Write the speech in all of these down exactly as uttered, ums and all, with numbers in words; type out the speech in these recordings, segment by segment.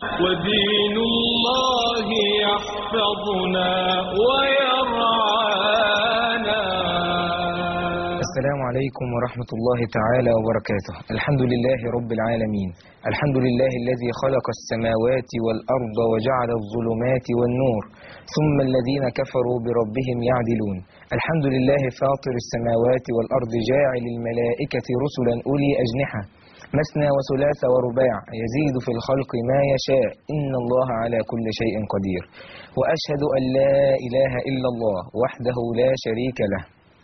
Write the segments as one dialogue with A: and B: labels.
A: ودين الله يحفظنا ويرعانا.
B: السلام عليكم ورحمة الله تعالى وبركاته. الحمد لله رب العالمين، الحمد لله الذي خلق السماوات والأرض وجعل الظلمات والنور، ثم الذين كفروا بربهم يعدلون. الحمد لله فاطر السماوات والأرض، جاعل الملائكة رسلا أولي أجنحة مثنى وثلاث ورباع، يزيد في الخلق ما يشاء، إن الله على كل شيء قدير. وأشهد أن لا إله إلا الله وحده لا شريك له،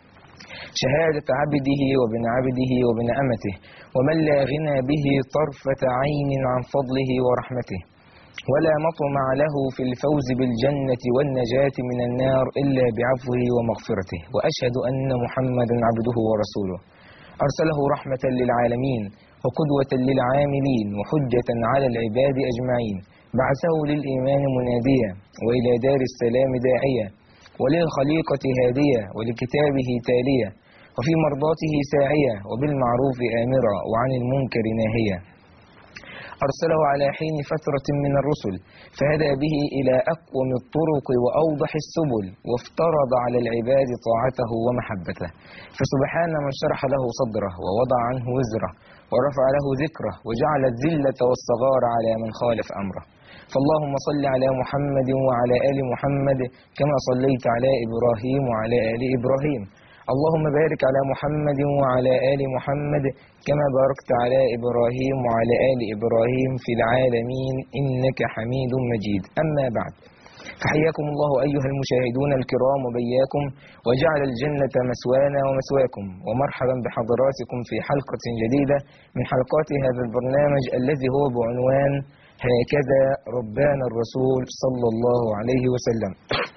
B: شهادة عبده وابن عبده وابن أمته، ومن لا غنى به طرفة عين عن فضله ورحمته، ولا مطمع له في الفوز بالجنة والنجاة من النار إلا بعفوه ومغفرته. وأشهد أن محمدا عبده ورسوله، أرسله رحمة للعالمين وقدوة للعاملين وحجة على العباد أجمعين، بعثه للإيمان مناديا وإلى دار السلام داعيا، وللخليقة هادية ولكتابه تالية، وفي مرضاته ساعية، وبالمعروف آمرا وعن المنكر ناهيا. أرسله على حين فترة من الرسل، فهدى به إلى أقوم الطرق وأوضح السبل، وافترض على العباد طاعته ومحبته. فسبحان من شرح له صدره ووضع عنه وزره ورفع له ذكره، وجعل الذلة والصغار على من خالف أمره. فاللهم صل على محمد وعلى آل محمد كما صليت على إبراهيم وعلى آل إبراهيم. اللهم بارك على محمد وعلى آل محمد كما باركت على إبراهيم وعلى آل إبراهيم في العالمين إنك حميد مجيد. أما بعد، فحياكم الله أيها المشاهدون الكرام وبياكم، وجعل الجنة مسوانا ومسواكم، ومرحبا بحضراتكم في حلقة جديدة من حلقات هذا البرنامج الذي هو بعنوان هكذا ربانا الرسول صلى الله عليه وسلم.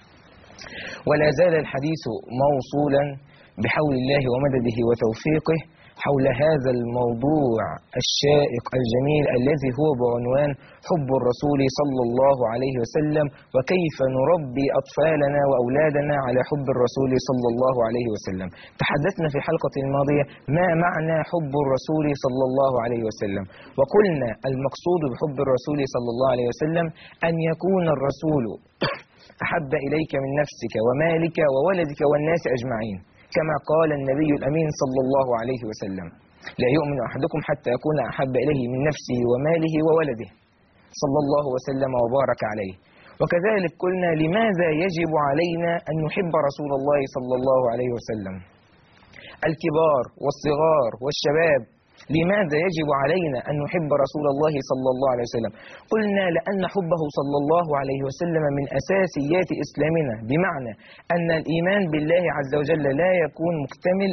B: ولا زال الحديث موصولا بحول الله ومدده وتوفيقه حول هذا الموضوع الشائق الجميل الذي هو بعنوان حب الرسول صلى الله عليه وسلم، وكيف نربي أطفالنا وأولادنا على حب الرسول صلى الله عليه وسلم. تحدثنا في الحلقة الماضية ما معنى حب الرسول صلى الله عليه وسلم، وقلنا المقصود بحب الرسول صلى الله عليه وسلم أن يكون الرسول أحب إليك من نفسك ومالك وولدك والناس أجمعين، كما قال النبي الأمين صلى الله عليه وسلم: لا يؤمن أحدكم حتى يكون أحب إليه من نفسه وماله وولده، صلى الله وسلم وبارك عليه. وكذلك قلنا لماذا يجب علينا أن نحب رسول الله صلى الله عليه وسلم، الكبار والصغار والشباب، لماذا يجب علينا أن نحب رسول الله صلى الله عليه وسلم؟ قلنا لأن حبه صلى الله عليه وسلم من أساسيات إسلامنا، بمعنى أن الإيمان بالله عز وجل لا يكون مكتمل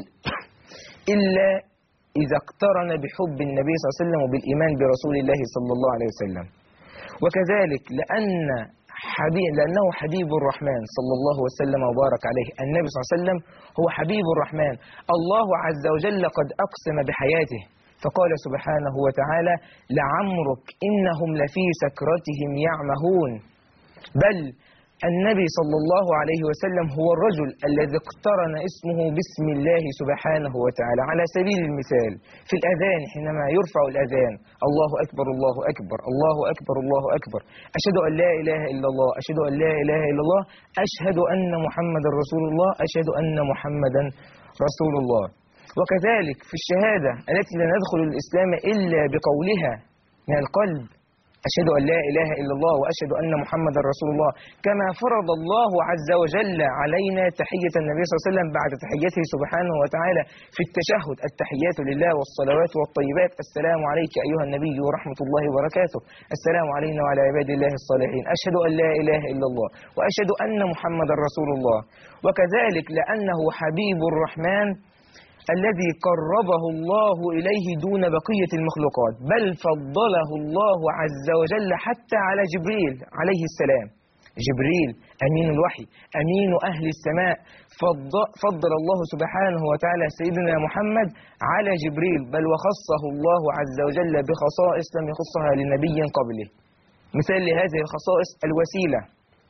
B: إلا إذا اقترن بحب النبي صلى الله عليه وسلم وبالإيمان برسول الله صلى الله عليه وسلم. وكذلك لأن حبيب لأنه حبيب الرحمن صلى الله وسلم وبارك عليه، النبي صلى الله عليه وسلم هو حبيب الرحمن. الله عز وجل قد أقسم بحياته فقال سبحانه وتعالى: لعمرك إنهم لفي سكرتهم يعمهون. بل النبي صلى الله عليه وسلم هو الرجل الذي اقترن اسمه باسم الله سبحانه وتعالى. على سبيل المثال في الأذان، حينما يرفع الأذان: الله أكبر الله أكبر الله أكبر الله أكبر، أشهد أن لا إله إلا الله أشهد أن لا إله إلا الله أشهد أن محمدا رسول الله أشهد أن محمدا رسول الله. وكذلك في الشهادة التي لا ندخل الإسلام إلا بقولها من القلب: أشهد أن لا إله إلا الله وأشهد أن محمدا رسول الله، كما فرض الله عز وجل علينا تحية النبي صلى الله عليه وسلم بعد تحيته سبحانه وتعالى في التشهد: التحيات لله والصلوات والطيبات، السلام عليك أيها النبي ورحمة الله وبركاته، السلام علينا وعلى عباد الله الصالحين، أشهد أن لا إله إلا الله وأشهد أن محمدا رسول الله. وكذلك لأنه حبيب الرحمن الذي قربه الله إليه دون بقية المخلوقات، بل فضله الله عز وجل حتى على جبريل عليه السلام. جبريل أمين الوحي، أمين أهل السماء، فضل الله سبحانه وتعالى سيدنا محمد على جبريل، بل وخصه الله عز وجل بخصائص لم يخصها لنبي قبله. مثال لهذه الخصائص الوسيلة.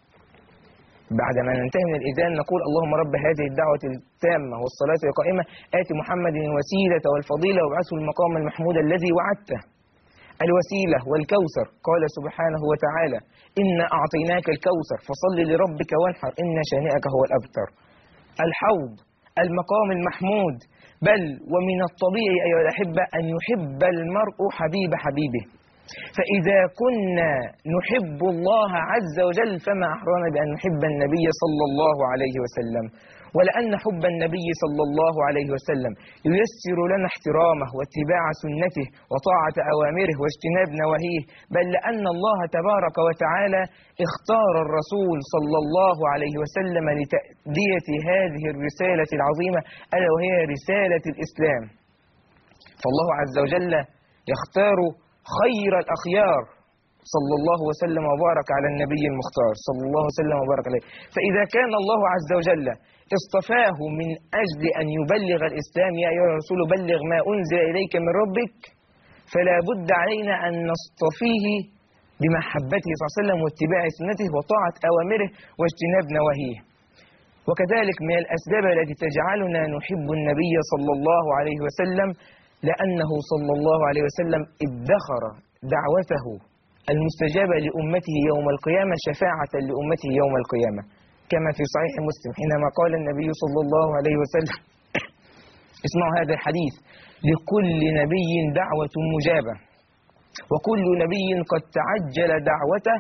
B: بعدما ننتهي من الإذان نقول: اللهم رب هذه الدعوة التامة والصلاة القائمة آت محمد الوسيلة والفضيلة وابعثه المقام المحمود الذي وعدته. الوسيلة والكوثر. قال سبحانه وتعالى: إنا أعطيناك الكوثر فصل لربك وانحر إن شانئك هو الأبتر. الحوض، المقام المحمود. بل ومن الطبيعي أيها الأحبة أن يحب المرء حبيب حبيبه، فإذا كنا نحب الله عز وجل فما أحرمنا بأن نحب النبي صلى الله عليه وسلم. ولأن حب النبي صلى الله عليه وسلم ييسر لنا احترامه واتباع سنته وطاعة أوامره واجتناب نواهيه، بل لأن الله تبارك وتعالى اختار الرسول صلى الله عليه وسلم لتأدية هذه الرسالة العظيمة ألا وهي رسالة الإسلام. فالله عز وجل يختار خير الأخيار صلى الله وسلم وبارك على النبي المختار صلى الله وسلم وبارك عليه. فإذا كان الله عز وجل اصطفاه من أجل أن يبلغ الإسلام: يا أيها الرسول بلغ ما أنزل إليك من ربك، فلا بد علينا أن نصطفيه بمحبته صلى الله عليه وسلم واتباع سنته وطاعة أوامره واجتناب نواهيه. وكذلك من الأسباب التي تجعلنا نحب النبي صلى الله عليه وسلم لأنه صلى الله عليه وسلم ادخر دعوته المستجابة لأمته يوم القيامة شفاعة لأمته يوم القيامة، كما في صحيح مسلم حينما قال النبي صلى الله عليه وسلم اسمعوا هذا الحديث: لكل نبي دعوة مجابة وكل نبي قد تعجل دعوته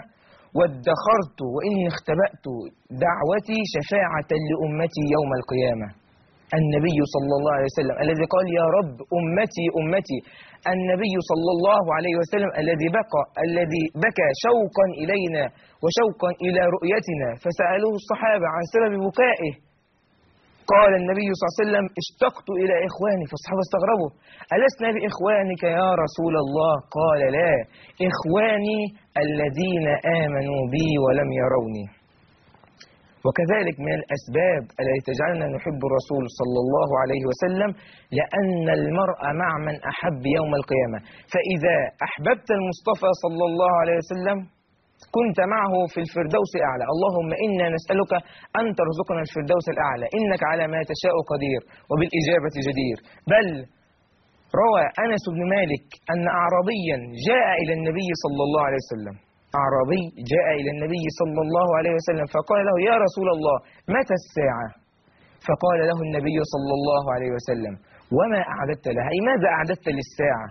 B: وادخرت وإني اختبأت دعوتي شفاعة لأمتي يوم القيامة. النبي صلى الله عليه وسلم الذي قال: يا رب أمتي أمتي. النبي صلى الله عليه وسلم الذي بكى الذي بكى شوقا إلينا وشوقا إلى رؤيتنا، فسألوه الصحابة عن سبب بكائه، قال النبي صلى الله عليه وسلم: اشتقت إلى إخواني. فالصحابة استغربوا: ألسنا بإخوانك يا رسول الله؟ قال: لا، إخواني الذين آمنوا بي ولم يروني. وكذلك من الأسباب التي تجعلنا نحب الرسول صلى الله عليه وسلم لأن المرء مع من أحب يوم القيامة، فإذا أحببت المصطفى صلى الله عليه وسلم كنت معه في الفردوس الأعلى. اللهم إنا نسألك أن ترزقنا الفردوس الأعلى إنك على ما تشاء قدير وبالإجابة جدير. بل روى أنس بن مالك أن أعرابيا جاء إلى النبي صلى الله عليه وسلم أعرابي جاء إلى النبي صلى الله عليه وسلم فقال له: يا رسول الله متى الساعة؟ فقال له النبي صلى الله عليه وسلم: وما أعددت لها؟ أي ماذا أعددت للساعة؟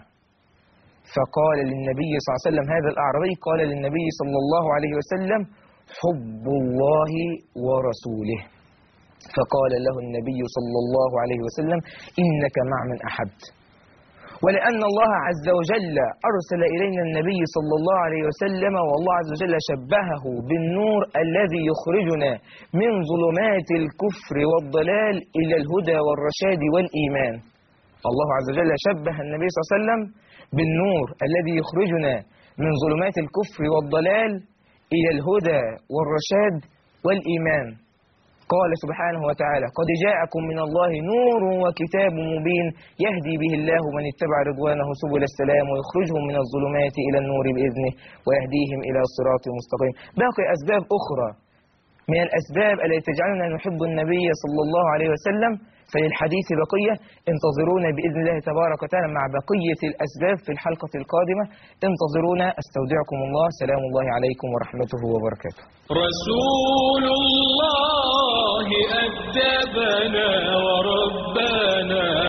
B: فقال للنبي صلى الله عليه وسلم هذا الأعرابي قال للنبي صلى الله عليه وسلم: حب الله ورسوله. فقال له النبي صلى الله عليه وسلم: إنك مع من أحبت. ولأن الله عز وجل أرسل إلينا النبي صلى الله عليه وسلم والله عز وجل شبهه بالنور الذي يخرجنا من ظلمات الكفر والضلال إلى الهدى والرشاد والإيمان. الله عز وجل شبه النبي صلى الله عليه وسلم بالنور الذي يخرجنا من ظلمات الكفر والضلال إلى الهدى والرشاد والإيمان. قال سبحانه وتعالى: قد جاءكم من الله نور وكتاب مبين يهدي به الله من اتبع رضوانه سبل السلام ويخرجهم من الظلمات إلى النور بإذنه ويهديهم إلى صراط مستقيم. باقي أسباب أخرى من الأسباب التي تجعلنا نحب النبي صلى الله عليه وسلم، فللحديث بقية. انتظرونا بإذن الله تبارك وتعالى مع بقية الأسباب في الحلقة القادمة. انتظرونا. استودعكم الله. سلام الله عليكم ورحمته وبركاته.
A: رسول الله أدبنا وربنا